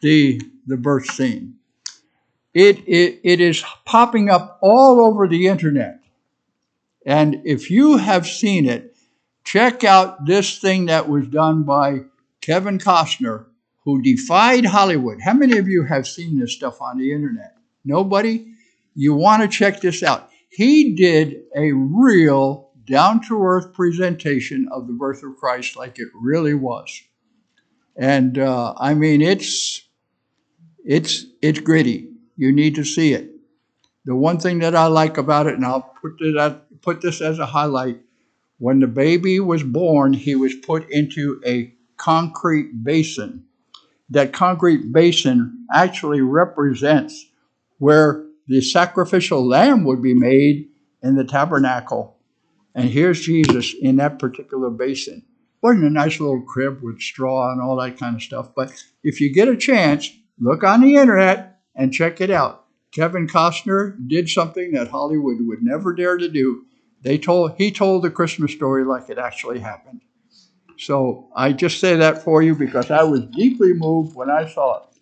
the birth scene. It is popping up all over the internet. And if you have seen it, check out this thing that was done by Kevin Costner, who defied Hollywood. How many of you have seen this stuff on the internet? Nobody? You want to check this out. He did a real down-to-earth presentation of the birth of Christ like it really was. And I mean, it's gritty. You need to see it. The one thing that I like about it, and I'll put this as a highlight, when the baby was born, he was put into a concrete basin. That concrete basin actually represents where the sacrificial lamb would be made in the tabernacle. And here's Jesus in that particular basin. Wasn't a nice little crib with straw and all that kind of stuff. But if you get a chance, look on the internet and check it out. Kevin Costner did something that Hollywood would never dare to do. He told the Christmas story like it actually happened. So I just say that for you because I was deeply moved when I saw it.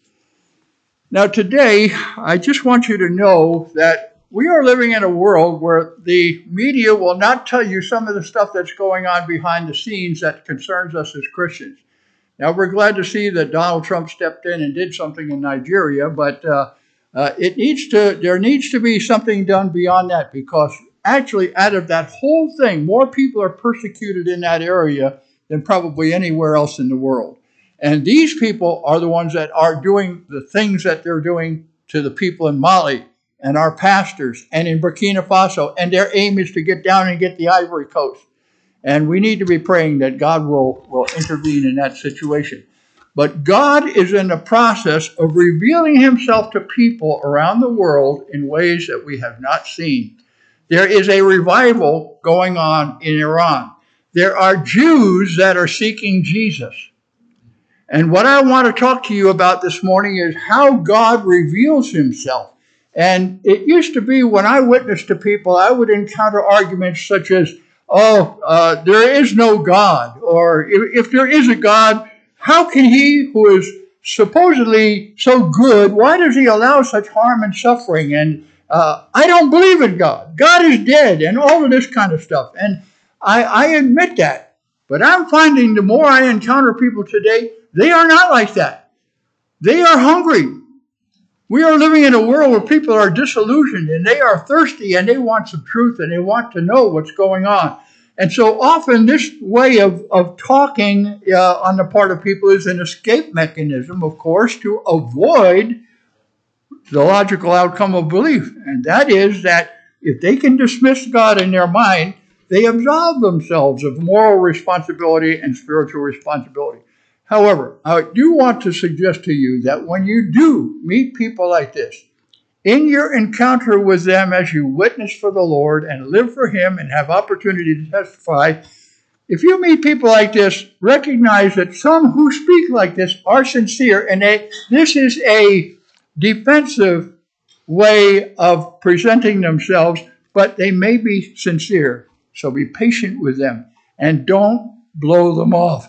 Now today, I just want you to know that we are living in a world where the media will not tell you some of the stuff that's going on behind the scenes that concerns us as Christians. Now, we're glad to see that Donald Trump stepped in and did something in Nigeria, but there needs to be something done beyond that, because actually out of that whole thing, more people are persecuted in that area than probably anywhere else in the world. And these people are the ones that are doing the things that they're doing to the people in Mali and our pastors and in Burkina Faso. And their aim is to get down and get the Ivory Coast. And we need to be praying that God will intervene in that situation. But God is in the process of revealing himself to people around the world in ways that we have not seen. There is a revival going on in Iran. There are Jews that are seeking Jesus. And what I want to talk to you about this morning is how God reveals himself. And it used to be when I witnessed to people, I would encounter arguments such as, there is no God, or if there is a God, how can he who is supposedly so good, why does he allow such harm and suffering? And I don't believe in God. God is dead, and all of this kind of stuff. And I admit that. But I'm finding the more I encounter people today, they are not like that. They are hungry. We are living in a world where people are disillusioned and they are thirsty and they want some truth and they want to know what's going on. And so often this way of talking on the part of people is an escape mechanism, of course, to avoid the logical outcome of belief. And that is that if they can dismiss God in their mind, they absolve themselves of moral responsibility and spiritual responsibility. However, I do want to suggest to you that when you do meet people like this, in your encounter with them as you witness for the Lord and live for him and have opportunity to testify, if you meet people like this, recognize that some who speak like this are sincere, and this is a defensive way of presenting themselves, but they may be sincere. So be patient with them and don't blow them off.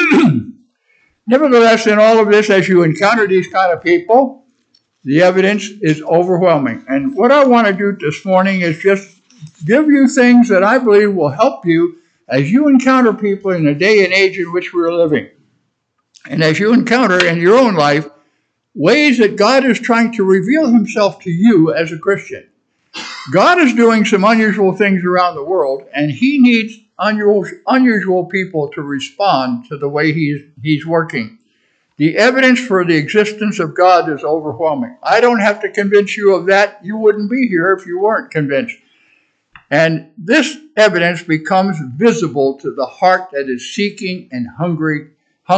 Nevertheless, in all of this, as you encounter these kind of people, the evidence is overwhelming. And what I want to do this morning is just give you things that I believe will help you as you encounter people in the day and age in which we're living. And as you encounter in your own life ways that God is trying to reveal himself to you as a Christian. God is doing some unusual things around the world, and he needs unusual people to respond to the way he's working. The evidence for the existence of God is overwhelming. I don't have to convince you of that. You wouldn't be here if you weren't convinced. And this evidence becomes visible to the heart that is seeking and hungry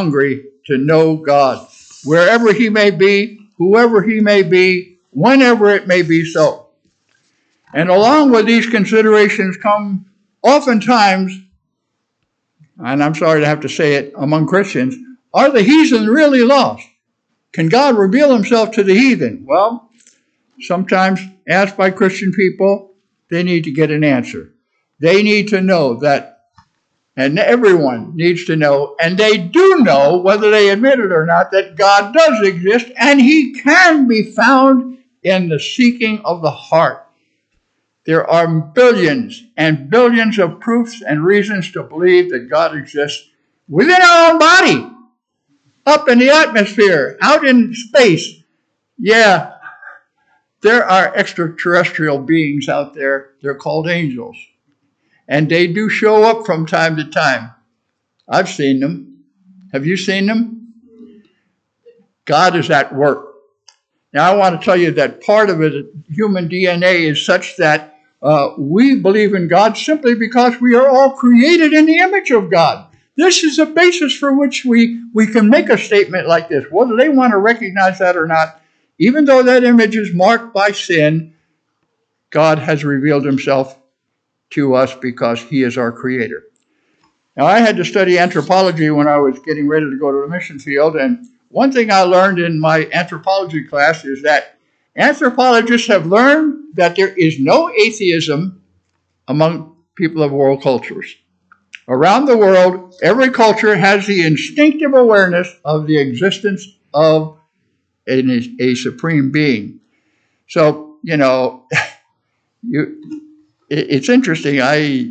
to know God, wherever he may be, whoever he may be, whenever it may be so. And along with these considerations come oftentimes, and I'm sorry to have to say it, among Christians, are the heathen really lost? Can God reveal himself to the heathen? Well, sometimes asked by Christian people, they need to get an answer. They need to know that, And everyone needs to know, and they do know, whether they admit it or not, that God does exist, and he can be found in the seeking of the heart. There are billions and billions of proofs and reasons to believe that God exists within our own body, up in the atmosphere, out in space. Yeah, there are extraterrestrial beings out there. They're called angels. And they do show up from time to time. I've seen them. Have you seen them? God is at work. Now, I want to tell you that part of it, human DNA, is such that we believe in God simply because we are all created in the image of God. This is a basis for which we can make a statement like this, whether they want to recognize that or not. Even though that image is marked by sin, God has revealed himself to us because he is our creator. Now, I had to study anthropology when I was getting ready to go to the mission field, and one thing I learned in my anthropology class is that anthropologists have learned that there is no atheism among people of world cultures. Around the world, every culture has the instinctive awareness of the existence of a supreme being. So, it's interesting.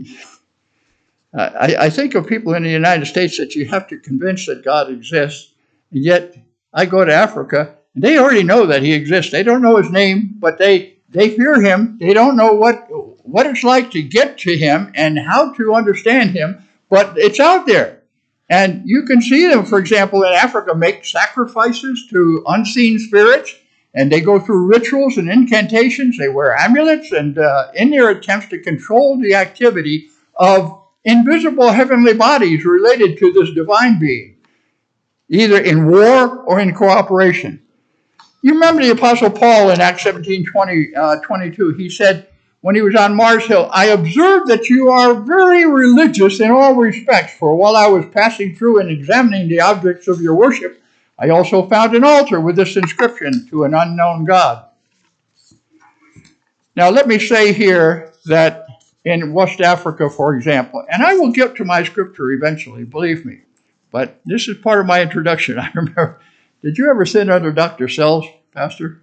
I think of people in the United States that you have to convince that God exists, and yet I go to Africa, and they already know that he exists. They don't know his name, but they fear him. They don't know what it's like to get to him and how to understand him, but it's out there. And you can see them, for example, in Africa, make sacrifices to unseen spirits, and they go through rituals and incantations. They wear amulets, and in their attempts to control the activity of invisible heavenly bodies related to this divine being, either in war or in cooperation. You remember the Apostle Paul in Acts 17:22. He said, when he was on Mars Hill, I observed that you are very religious in all respects, for while I was passing through and examining the objects of your worship, I also found an altar with this inscription, to an unknown God. Now let me say here that in West Africa, for example, and I will get to my scripture eventually, believe me, but this is part of my introduction. I remember, did you ever sit under Dr. Sells, Pastor?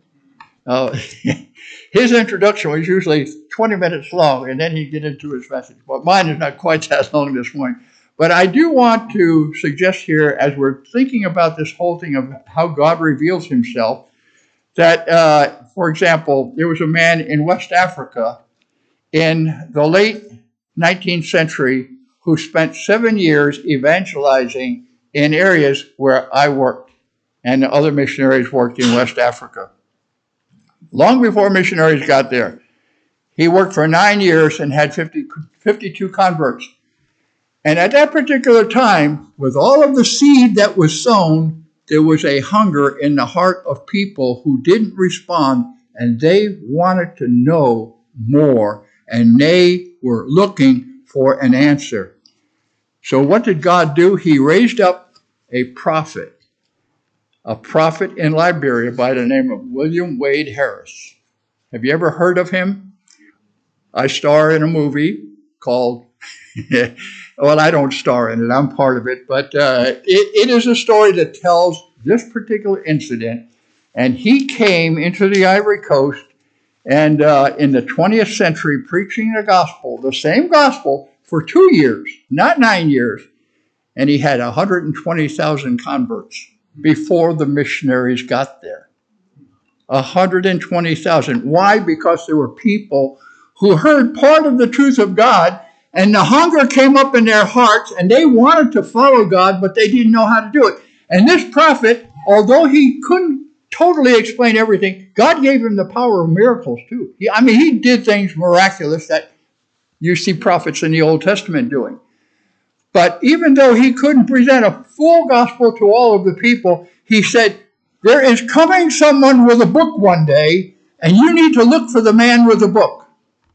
His introduction was usually 20 minutes long, and then he'd get into his message. But mine is not quite that long this morning. But I do want to suggest here, as we're thinking about this whole thing of how God reveals himself, that, for example, there was a man in West Africa in the late 19th century who spent 7 years evangelizing in areas where I worked and the other missionaries worked in West Africa. Long before missionaries got there, he worked for 9 years and had 52 converts. And at that particular time, with all of the seed that was sown, there was a hunger in the heart of people who didn't respond, and they wanted to know more, and they were looking for an answer. So what did God do? He raised up a prophet in Liberia by the name of William Wade Harris. Have you ever heard of him? I star in a movie called, well, I don't star in it, I'm part of it, but it is a story that tells this particular incident. And he came into the Ivory Coast and in the 20th century preaching the gospel, the same gospel, for 2 years, not 9 years. And he had 120,000 converts before the missionaries got there. 120,000. Why? Because there were people who heard part of the truth of God, and the hunger came up in their hearts, and they wanted to follow God, but they didn't know how to do it. And this prophet, although he couldn't totally explain everything, God gave him the power of miracles too. He did things miraculous that you see prophets in the Old Testament doing. But even though he couldn't present a full gospel to all of the people, he said, there is coming someone with a book one day, and you need to look for the man with the book.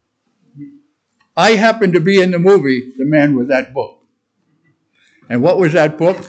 I happened to be in the movie, The Man with That Book. And what was that book?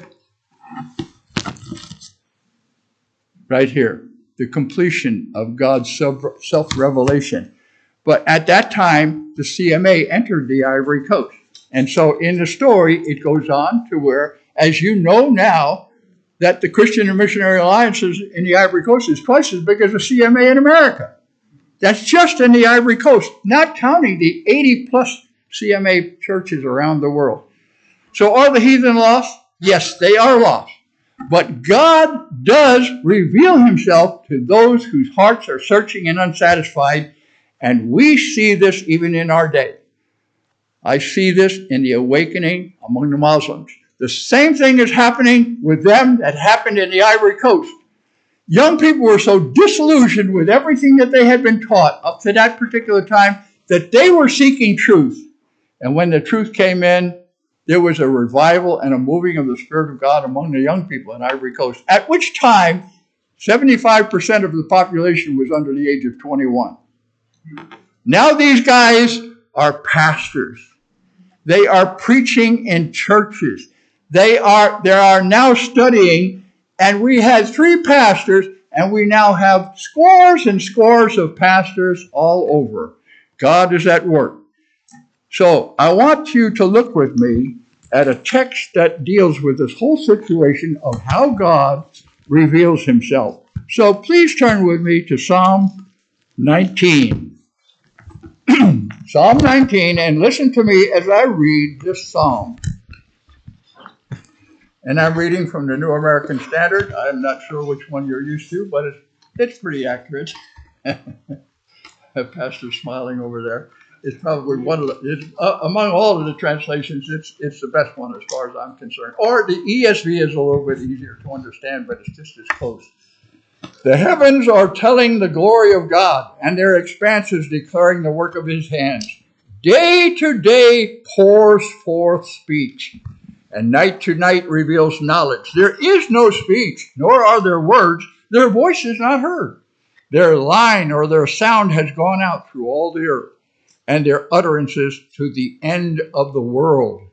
Right here, the completion of God's self-revelation. But at that time, the CMA entered the Ivory Coast. And so in the story, it goes on to where, as you know now, that the Christian and Missionary Alliances in the Ivory Coast is twice as big as the CMA in America. That's just in the Ivory Coast, not counting the 80 plus CMA churches around the world. So are the heathen lost? Yes, they are lost. But God does reveal himself to those whose hearts are searching and unsatisfied, and we see this even in our day. I see this in the awakening among the Muslims. The same thing is happening with them that happened in the Ivory Coast. Young people were so disillusioned with everything that they had been taught up to that particular time that they were seeking truth. And when the truth came in, there was a revival and a moving of the Spirit of God among the young people in Ivory Coast, at which time 75% of the population was under the age of 21. Now these guys are pastors. They are preaching in churches. They are now studying, and we had 3 pastors, and we now have scores and scores of pastors all over. God is at work. So I want you to look with me at a text that deals with this whole situation of how God reveals himself. So please turn with me to Psalm 19. Psalm 19, and listen to me as I read this psalm. And I'm reading from the New American Standard. I'm not sure which one you're used to, but it's pretty accurate. Pastor's smiling over there. It's probably one of the, among all of the translations, it's the best one as far as I'm concerned. Or the ESV is a little bit easier to understand, but it's just as close. The heavens are telling the glory of God, and their expanses declaring the work of his hands. Day to day pours forth speech, and night to night reveals knowledge. There is no speech, nor are there words. Their voice is not heard. Their line or their sound has gone out through all the earth, and their utterances to the end of the world.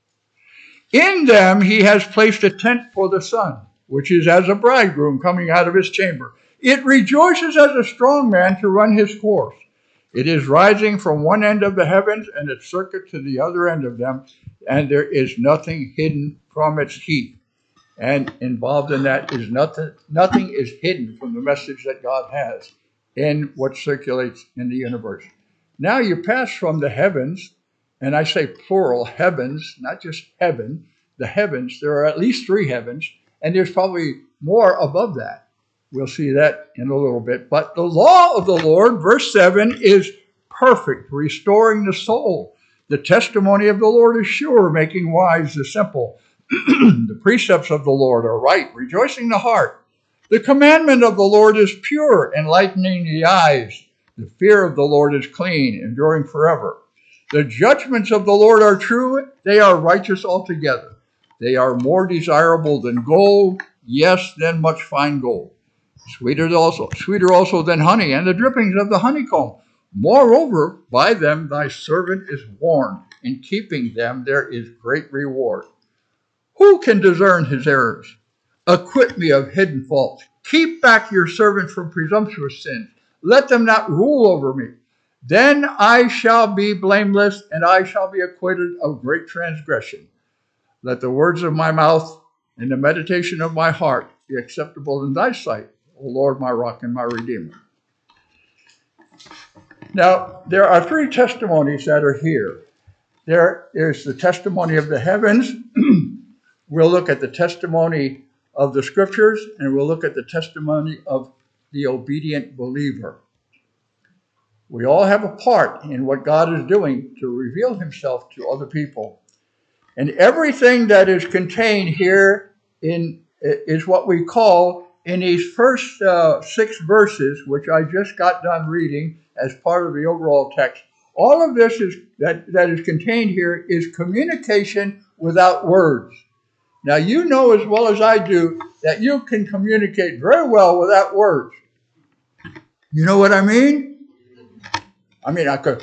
In them he has placed a tent for the sun, which is as a bridegroom coming out of his chamber. It rejoices as a strong man to run his course. It is rising from one end of the heavens and its circuit to the other end of them, and there is nothing hidden from its heat. And involved in that is nothing is hidden from the message that God has in what circulates in the universe. Now you pass from the heavens, and I say plural, heavens, not just heaven, the heavens. There are at least 3 heavens, and there's probably more above that. We'll see that in a little bit. But the law of the Lord, verse 7, is perfect, restoring the soul. The testimony of the Lord is sure, making wise the simple. The precepts of the Lord are right, rejoicing the heart. The commandment of the Lord is pure, enlightening the eyes. The fear of the Lord is clean, enduring forever. The judgments of the Lord are true, they are righteous altogether. They are more desirable than gold, yes, than much fine gold. Sweeter also than honey, and the drippings of the honeycomb. Moreover, by them thy servant is warned. In keeping them there is great reward. Who can discern his errors? Acquit me of hidden faults. Keep back your servant from presumptuous sins. Let them not rule over me. Then I shall be blameless, and I shall be acquitted of great transgression. Let the words of my mouth and the meditation of my heart be acceptable in thy sight, O Lord, my rock and my redeemer. Now, there are 3 testimonies that are here. There is the testimony of the heavens. We'll look at the testimony of the scriptures, and we'll look at the testimony of the obedient believer. We all have a part in what God is doing to reveal himself to other people. And everything that is contained here is what we call, in these first 6 verses, which I just got done reading as part of the overall text, all of this that is contained here is communication without words. Now, you know as well as I do that you can communicate very well without words. You know what I mean? I could,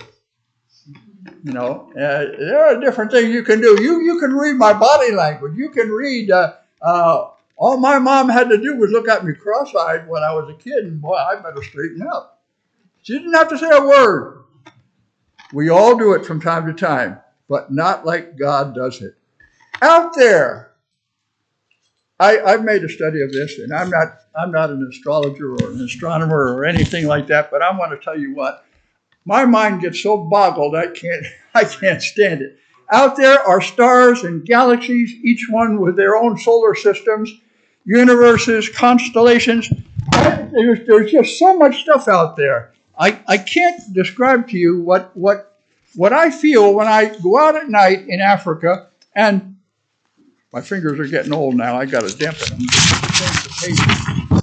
there are different things you can do. You can read my body language. You can read, all my mom had to do was look at me cross-eyed when I was a kid, and boy, I better straighten up. She didn't have to say a word. We all do it from time to time. but not like God does it. Out there, I've made a study of this, and I'm not an astrologer or an astronomer or anything like that, but I want to tell you what, my mind gets so boggled I can't stand it. Out there are stars and galaxies, each one with their own solar systems, universes, constellations. There's just so much stuff out there. I can't describe to you what I feel when I go out at night in Africa, and my fingers are getting old now. I got to dampen them. Change the page.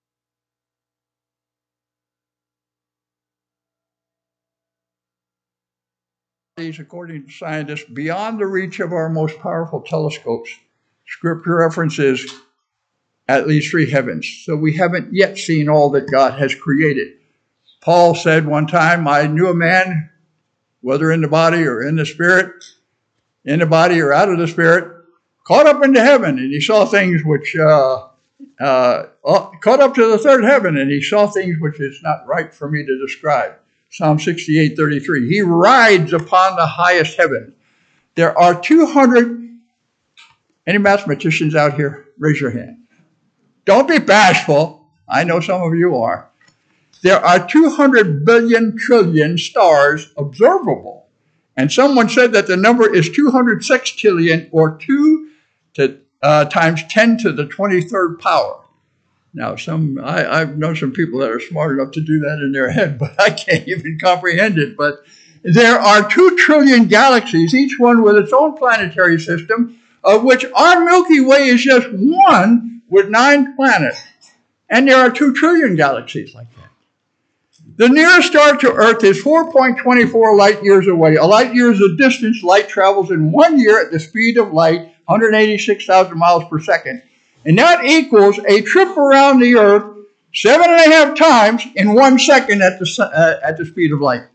According to scientists, beyond the reach of our most powerful telescopes. Scripture references at least 3 heavens. So we haven't yet seen all that God has created. Paul said one time, I knew a man, whether in the body or in the spirit, in the body or out of the spirit, caught up into heaven, and he saw things which, caught up to the 3rd heaven, and he saw things which is not right for me to describe. Psalm 68:33. He rides upon the highest heaven. There are 200, any mathematicians out here? Raise your hand. Don't be bashful. I know some of you are. There are 200 billion trillion stars observable. And someone said that the number is 200 sextillion, or 2 times 10 to the 23rd power. Now, I've known some people that are smart enough to do that in their head, but I can't even comprehend it. But there are 2 trillion galaxies, each one with its own planetary system, of which our Milky Way is just one with 9 planets. And there are 2 trillion galaxies like that. The nearest star to Earth is 4.24 light years away. A light year is the distance light travels in 1 year at the speed of light, 186,000 miles per second. And that equals a trip around the Earth 7.5 times in 1 second at the speed of light.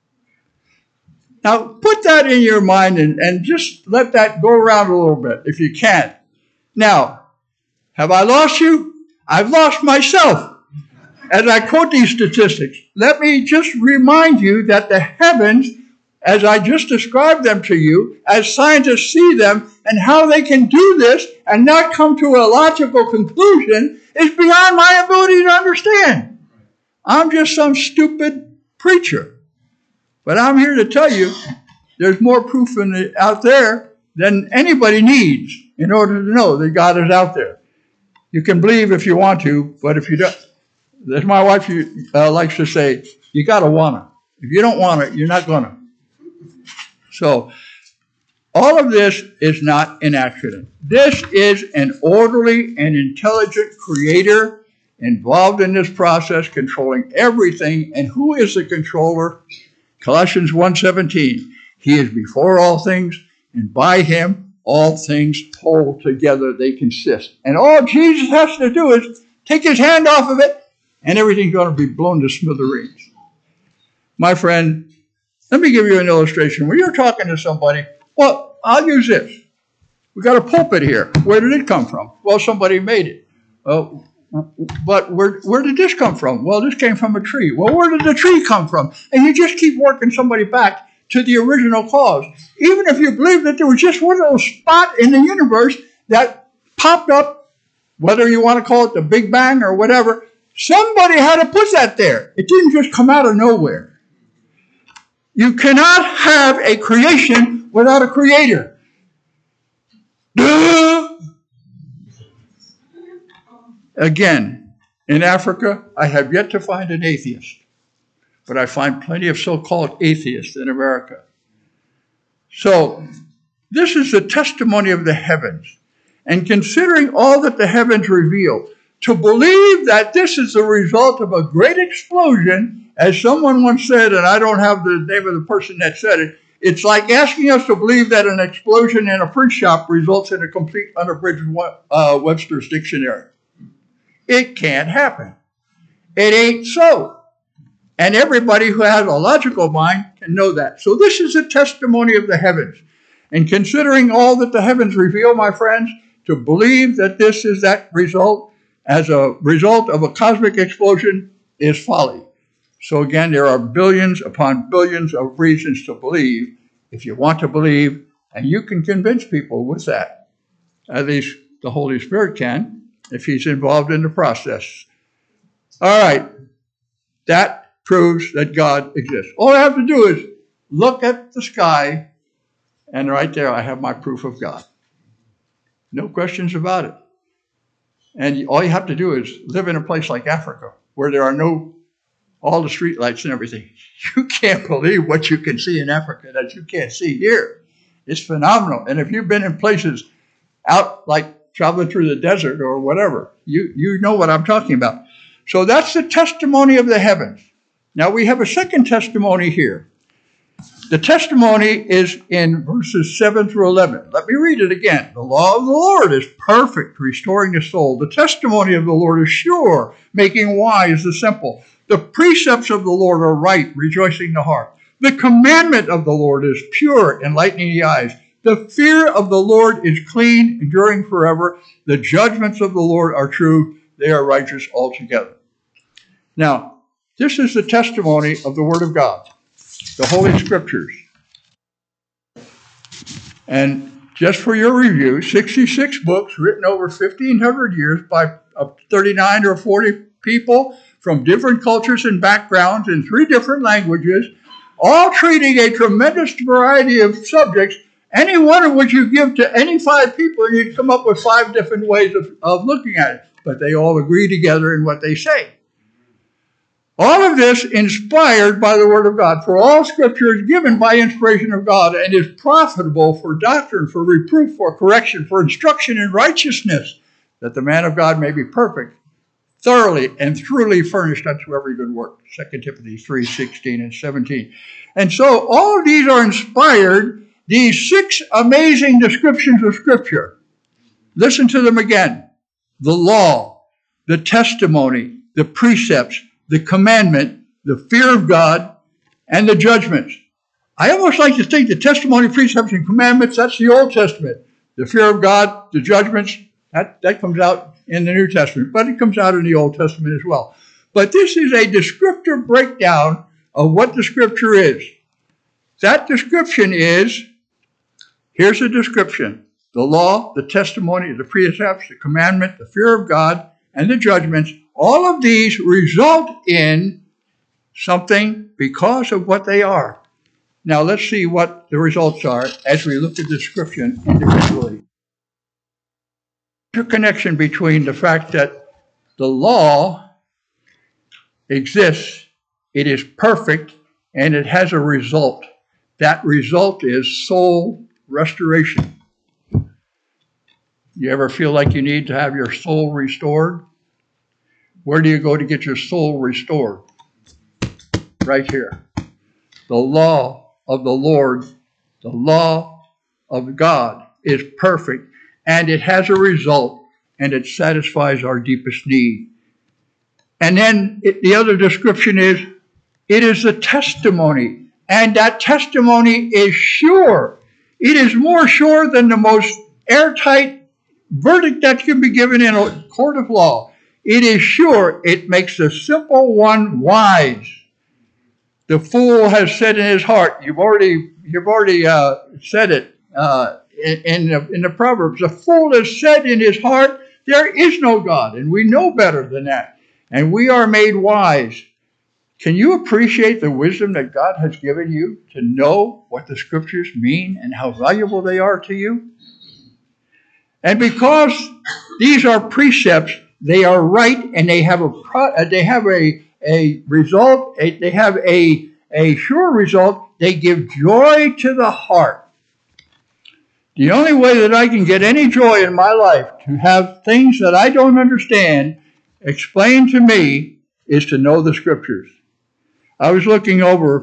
Now, put that in your mind and just let that go around a little bit, if you can. Now, have I lost you? I've lost myself as I quote these statistics. Let me just remind you that the heavens, as I just described them to you, as scientists see them, and how they can do this and not come to a logical conclusion, is beyond my ability to understand. I'm just some stupid preacher. But I'm here to tell you, there's more proof out there than anybody needs in order to know that God is out there. You can believe if you want to, but if you don't, as my wife likes to say, you got to want it. If you don't want it, you're not going to. So, all of this is not an accident. This is an orderly and intelligent creator involved in this process, controlling everything. And who is the controller? Colossians 1:17. He is before all things, and by him all things hold together, they consist. And all Jesus has to do is take his hand off of it, and everything's going to be blown to smithereens. My friend, let me give you an illustration. When you're talking to somebody, well, I'll use this. We got a pulpit here. Where did it come from? Well, somebody made it. But where did this come from? Well, this came from a tree. Well, where did the tree come from? And you just keep working somebody back to the original cause. Even if you believe that there was just one little spot in the universe that popped up, whether you want to call it the Big Bang or whatever, somebody had to put that there. It didn't just come out of nowhere. You cannot have a creation without a creator. Duh! Again, in Africa, I have yet to find an atheist, but I find plenty of so-called atheists in America. So, this is the testimony of the heavens. And considering all that the heavens reveal, to believe that this is the result of a great explosion, as someone once said, and I don't have the name of the person that said it, it's like asking us to believe that an explosion in a print shop results in a complete unabridged Webster's dictionary. It can't happen. It ain't so. And everybody who has a logical mind can know that. So this is a testimony of the heavens. And considering all that the heavens reveal, my friends, to believe that this is that result as a result of a cosmic explosion is folly. So again, there are billions upon billions of reasons to believe, if you want to believe, and you can convince people with that. At least the Holy Spirit can, if he's involved in the process. All right. That proves that God exists. All I have to do is look at the sky, and right there I have my proof of God. No questions about it. And all you have to do is live in a place like Africa, where there are all the street lights and everything. You can't believe what you can see in Africa that you can't see here. It's phenomenal. And if you've been in places out, like traveling through the desert or whatever, you know what I'm talking about. So that's the testimony of the heavens. Now we have a second testimony here. The testimony is in verses 7 through 11. Let me read it again. The law of the Lord is perfect, restoring the soul. The testimony of the Lord is sure, making wise the simple. The precepts of the Lord are right, rejoicing the heart. The commandment of the Lord is pure, enlightening the eyes. The fear of the Lord is clean, enduring forever. The judgments of the Lord are true. They are righteous altogether. Now, this is the testimony of the Word of God, the Holy Scriptures. And just for your review, 66 books written over 1,500 years by 39 or 40 people from different cultures and backgrounds in 3 different languages, all treating a tremendous variety of subjects, any one of which you give to any 5 people, and you'd come up with 5 different ways of looking at it. But they all agree together in what they say. All of this inspired by the Word of God. For all Scripture is given by inspiration of God and is profitable for doctrine, for reproof, for correction, for instruction in righteousness, that the man of God may be perfect, thoroughly and truly furnished unto every good work. 2 Timothy 3:16 and 17. And so all of these are inspired, these 6 amazing descriptions of Scripture. Listen to them again. The law, the testimony, the precepts, the commandment, the fear of God, and the judgments. I almost like to think the testimony, precepts, and commandments, that's the Old Testament. The fear of God, the judgments, that comes out in the New Testament, but it comes out in the Old Testament as well. But this is a descriptive breakdown of what the Scripture is. That description is, here's a description. The law, the testimony, the precepts, the commandment, the fear of God, and the judgments, all of these result in something because of what they are. Now let's see what the results are as we look at the description individually. There's a connection between the fact that the law exists, it is perfect, and it has a result. That result is soul restoration. You ever feel like you need to have your soul restored? Where do you go to get your soul restored? Right here. The law of the Lord, the law of God is perfect, and it has a result, and it satisfies our deepest need. And then the other description is, it is a testimony, and that testimony is sure. It is more sure than the most airtight verdict that can be given in a court of law. It is sure. It makes the simple one wise. The fool has said in his heart. You've already said it in the Proverbs. The fool has said in his heart, there is no God, and we know better than that. And we are made wise. Can you appreciate the wisdom that God has given you to know what the Scriptures mean and how valuable they are to you? And because these are precepts, they are right, and they have a result. They have a sure result. They give joy to the heart. The only way that I can get any joy in my life to have things that I don't understand explained to me is to know the Scriptures. I was looking over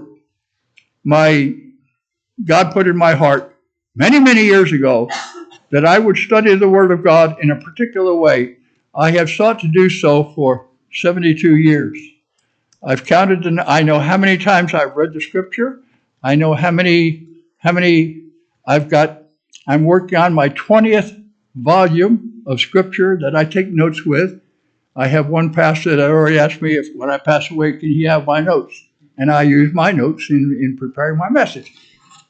God put in my heart many, many years ago that I would study the Word of God in a particular way. I have sought to do so for 72 years. I've counted, I know how many times I've read the Scripture. I know how many I've got. I'm working on my 20th volume of Scripture that I take notes with. I have one pastor that already asked me if when I pass away, can he have my notes? And I use my notes in preparing my message.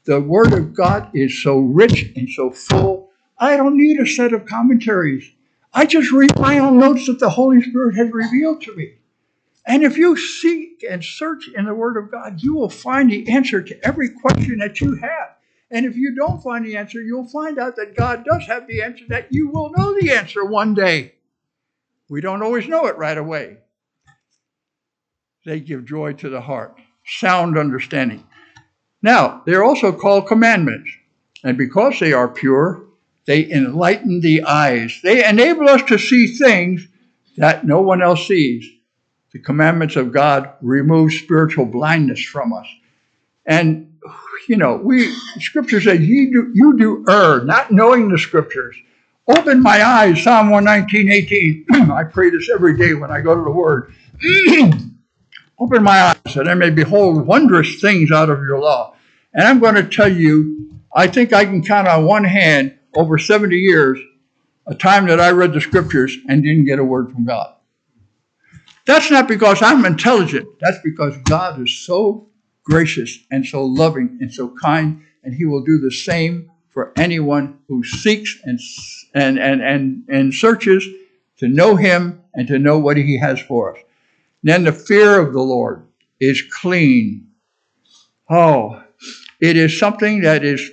the Word of God is so rich and so full, I don't need a set of commentaries. I just read my own notes that the Holy Spirit has revealed to me. And if you seek and search in the Word of God, you will find the answer to every question that you have. And if you don't find the answer, you'll find out that God does have the answer, that you will know the answer one day. We don't always know it right away. They give joy to the heart, sound understanding. Now, they're also called commandments. And because they are pure, they enlighten the eyes. They enable us to see things that no one else sees. The commandments of God remove spiritual blindness from us. And, Scripture says, you do err, not knowing the Scriptures. Open my eyes, Psalm 119:18. I pray this every day when I go to the Word. Open my eyes that I may behold wondrous things out of your law. And I'm going to tell you, I think I can count on one hand over 70 years a time that I read the Scriptures and didn't get a word from God. That's not because I'm intelligent. That's because God is so gracious and so loving and so kind, and He will do the same for anyone who seeks and searches to know Him and to know what He has for us. Then the fear of the Lord is clean. Oh, it is something that is,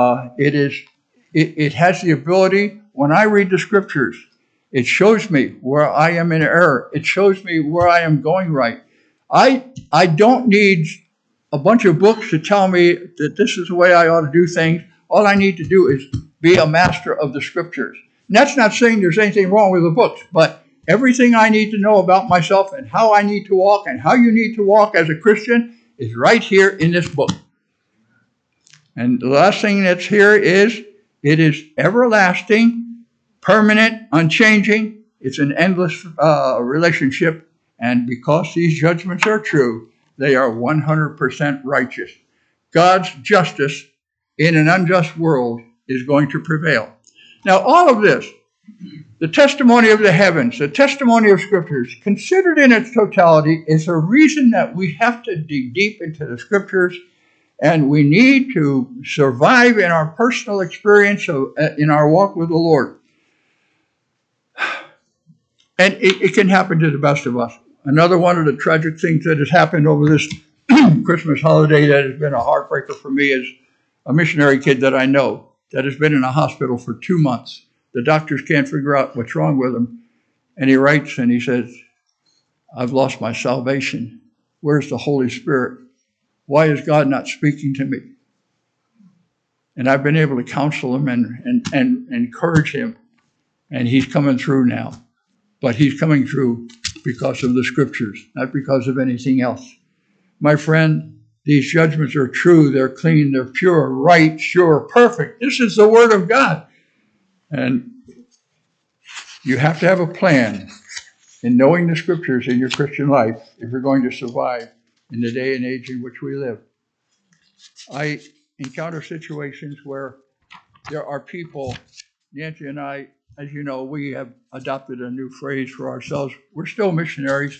it has the ability, when I read the Scriptures, it shows me where I am in error. It shows me where I am going right. I don't need a bunch of books to tell me that this is the way I ought to do things. All I need to do is be a master of the Scriptures. And that's not saying there's anything wrong with the books, but everything I need to know about myself and how I need to walk and how you need to walk as a Christian is right here in this book. And the last thing that's here is, it is everlasting, permanent, unchanging. It's an endless relationship. And because these judgments are true, they are 100% righteous. God's justice in an unjust world is going to prevail. Now, all of this, the testimony of the heavens, the testimony of Scriptures, considered in its totality, is a reason that we have to dig deep into the Scriptures, and we need to survive in our personal experience in our walk with the Lord. And it can happen to the best of us. Another one of the tragic things that has happened over this Christmas holiday that has been a heartbreaker for me is a missionary kid that I know that has been in a hospital for 2 months. The doctors can't figure out what's wrong with him. And he writes and he says, I've lost my salvation. Where's the Holy Spirit? Why is God not speaking to me? And I've been able to counsel him and encourage him. And he's coming through now. But he's coming through because of the Scriptures, not because of anything else. My friend, these judgments are true. They're clean. They're pure, right, sure, perfect. This is the Word of God. And you have to have a plan in knowing the Scriptures in your Christian life if you're going to survive in the day and age in which we live. I encounter situations where there are people, Nancy and I, as you know, we have adopted a new phrase for ourselves. We're still missionaries.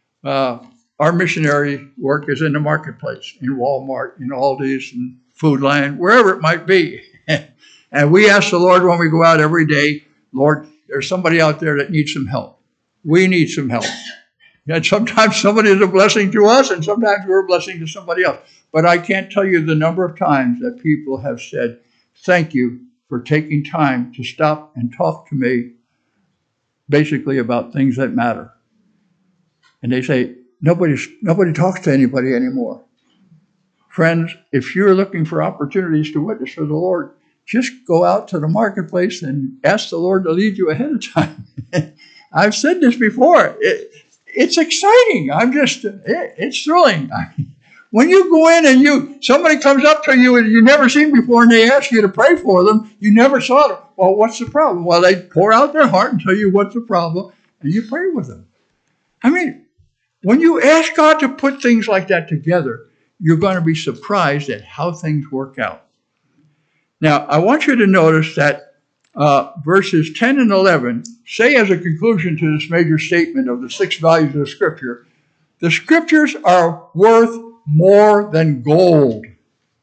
Our missionary work is in the marketplace, in Walmart, in Aldi's, and Food Lion, wherever it might be. And we ask the Lord when we go out every day, Lord, there's somebody out there that needs some help. We need some help. And sometimes somebody is a blessing to us, and sometimes we're a blessing to somebody else. But I can't tell you the number of times that people have said, thank you for taking time to stop and talk to me, basically about things that matter. And they say, nobody talks to anybody anymore. Friends, if you're looking for opportunities to witness for the Lord, just go out to the marketplace and ask the Lord to lead you ahead of time. I've said this before. It's exciting. It's thrilling. When you go in and somebody comes up to you and you never seen before and they ask you to pray for them, you never saw them. Well, what's the problem? Well, they pour out their heart and tell you what's the problem, and you pray with them. I mean, when you ask God to put things like that together, you're going to be surprised at how things work out. Now, I want you to notice that verses 10 and 11 say as a conclusion to this major statement of the 6 values of Scripture, the Scriptures are worth more than gold.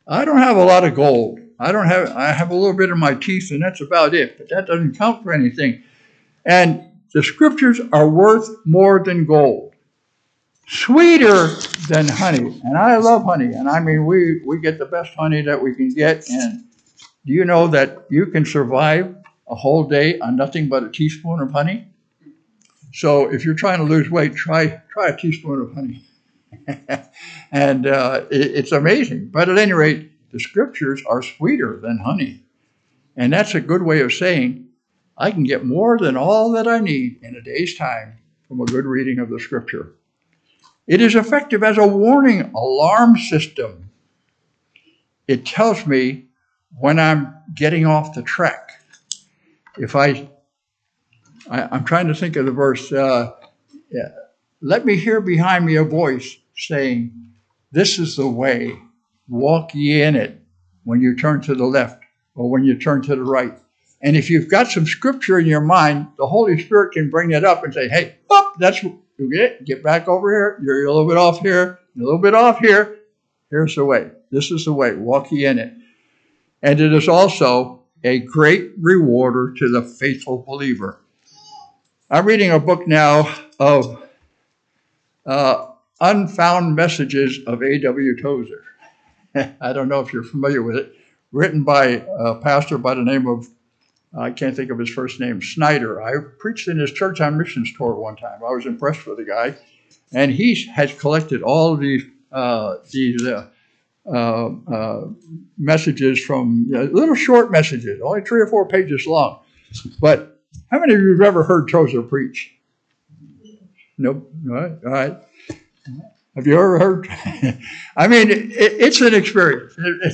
I don't have a lot of gold. I have a little bit of my teeth, and that's about it. But that doesn't count for anything. And the scriptures are worth more than gold. Sweeter than honey. And I love honey. And I mean, we get the best honey that we can get. And do you know that you can survive a whole day on nothing but a teaspoon of honey? So if you're trying to lose weight, try a teaspoon of honey. And it's amazing. But at any rate, the scriptures are sweeter than honey. And that's a good way of saying I can get more than all that I need in a day's time from a good reading of the scripture. It is effective as a warning alarm system. It tells me when I'm getting off the track. If I'm trying to think of the verse, let me hear behind me a voice saying, this is the way, walk ye in it when you turn to the left or when you turn to the right. And if you've got some scripture in your mind, the Holy Spirit can bring it up and say, hey, that's it. Get back over here. You're a little bit off here, a little bit off here. Here's the way. This is the way. Walk ye in it. And it is also a great rewarder to the faithful believer. I'm reading a book now of Unfound Messages of A.W. Tozer. I don't know if you're familiar with it. Written by a pastor by the name of, I can't think of his first name, Snyder. I preached in his church on missions tour one time. I was impressed with the guy. And he has collected all of these messages from little short messages, only 3 or 4 pages long. But how many of you have ever heard Tozer preach? Nope. All right. Have you ever heard? I mean, it's an experience.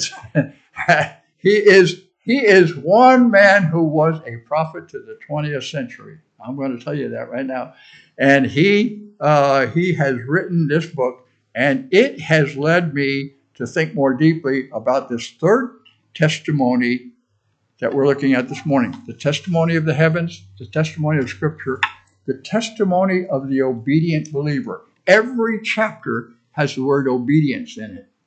He is one man who was a prophet to the 20th century. I'm going to tell you that right now. And he has written this book, and it has led me to think more deeply about this third testimony that we're looking at this morning. The testimony of the heavens, the testimony of Scripture, the testimony of the obedient believer. Every chapter has the word obedience in it.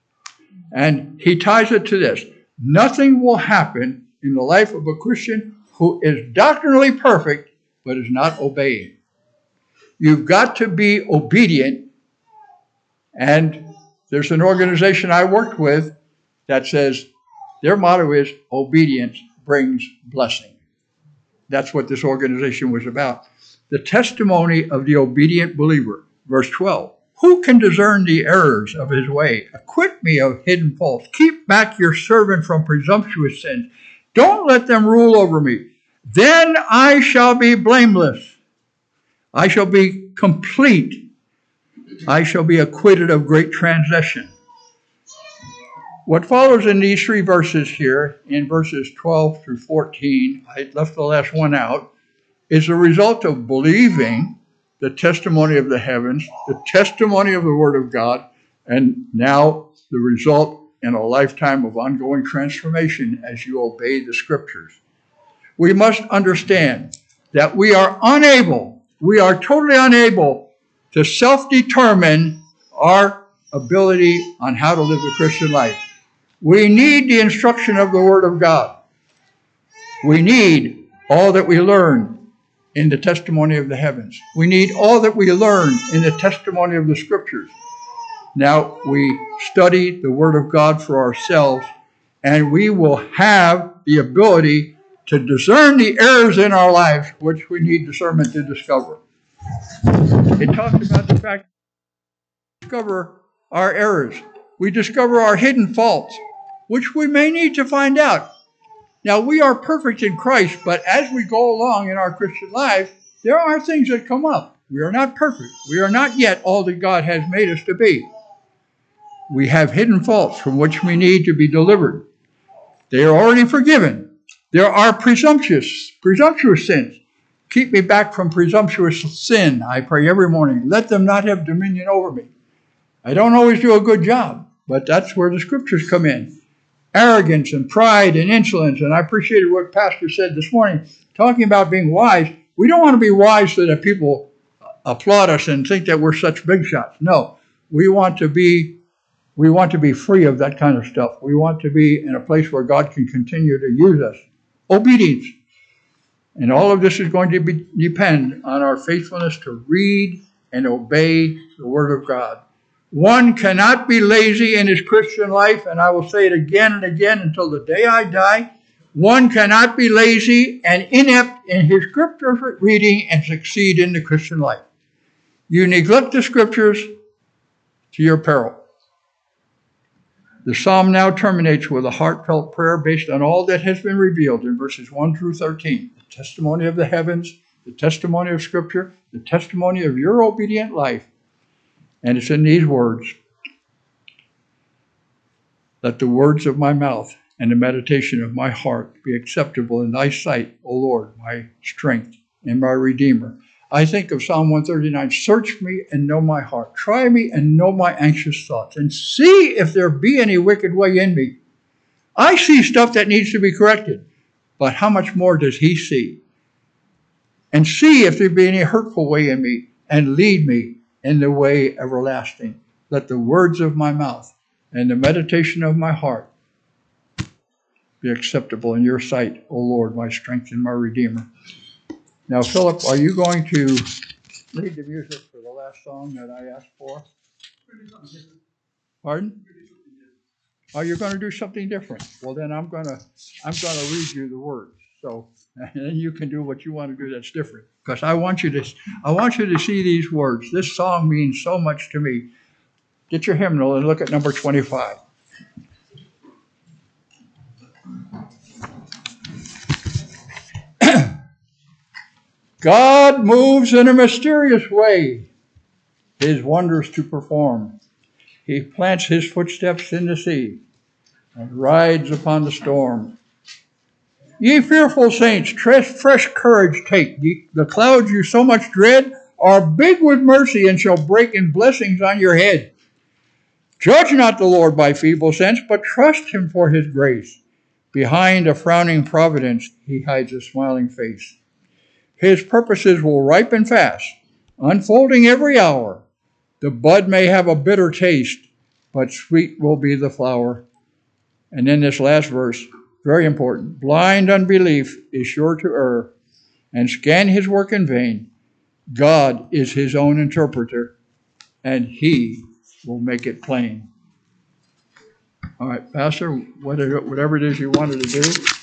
And he ties it to this. Nothing will happen in the life of a Christian who is doctrinally perfect but is not obeying. You've got to be obedient. And there's an organization I worked with that says their motto is obedience brings blessing. That's what this organization was about. The testimony of the obedient believer. Verse 12. Who can discern the errors of his way? Acquit me of hidden faults. Keep back your servant from presumptuous sins. Don't let them rule over me. Then I shall be blameless. I shall be complete. I shall be acquitted of great transgression. What follows in these 3 verses here, in verses 12 through 14, I left the last one out, is the result of believing the testimony of the heavens, the testimony of the Word of God, and now the result in a lifetime of ongoing transformation as you obey the Scriptures. We must understand that we are totally unable to self-determine our ability on how to live the Christian life. We need the instruction of the Word of God. We need all that we learn in the testimony of the heavens. We need all that we learn in the testimony of the Scriptures. Now we study the Word of God for ourselves, and we will have the ability to discern the errors in our lives, which we need discernment to discover. It talks about the fact that we discover our errors. We discover our hidden faults, which we may need to find out. Now, we are perfect in Christ, but as we go along in our Christian life, there are things that come up. We are not perfect. We are not yet all that God has made us to be. We have hidden faults from which we need to be delivered. They are already forgiven. There are presumptuous sins. Keep me back from presumptuous sin, I pray every morning. Let them not have dominion over me. I don't always do a good job, but that's where the Scriptures come in. Arrogance and pride and insolence. And I appreciated what Pastor said this morning, talking about being wise. We don't want to be wise so that people applaud us and think that we're such big shots. No, we want to be We want to be free of that kind of stuff. We want to be in a place where God can continue to use us. Obedience. And all of this is going to depend on our faithfulness to read and obey the Word of God. One cannot be lazy in his Christian life, and I will say it again and again until the day I die. One cannot be lazy and inept in his scripture reading and succeed in the Christian life. You neglect the scriptures to your peril. The psalm now terminates with a heartfelt prayer based on all that has been revealed in verses 1 through 13. The testimony of the heavens, the testimony of Scripture, the testimony of your obedient life. And it's in these words. Let the words of my mouth and the meditation of my heart be acceptable in thy sight, O Lord, my strength and my Redeemer. I think of Psalm 139, search me and know my heart. Try me and know my anxious thoughts, and see if there be any wicked way in me. I see stuff that needs to be corrected, but how much more does he see? And see if there be any hurtful way in me, and lead me in the way everlasting. Let the words of my mouth and the meditation of my heart be acceptable in your sight, O Lord, my strength and my Redeemer. Now, Philip, are you going to lead the music for the last song that I asked for? Pardon? Oh, you're going to do something different. Well, then I'm going to read you the words. So, and then you can do what you want to do that's different. Because I want you to see these words. This song means so much to me. Get your hymnal and look at number 25. God moves in a mysterious way, his wonders to perform. He plants his footsteps in the sea and rides upon the storm. Ye fearful saints, fresh courage take. The clouds you so much dread are big with mercy and shall break in blessings on your head. Judge not the Lord by feeble sense, but trust him for his grace. Behind a frowning providence, he hides a smiling face. His purposes will ripen fast, unfolding every hour. The bud may have a bitter taste, but sweet will be the flower. And then this last verse, very important. Blind unbelief is sure to err and scan his work in vain. God is his own interpreter, and he will make it plain. All right, Pastor, whatever it is you wanted to do.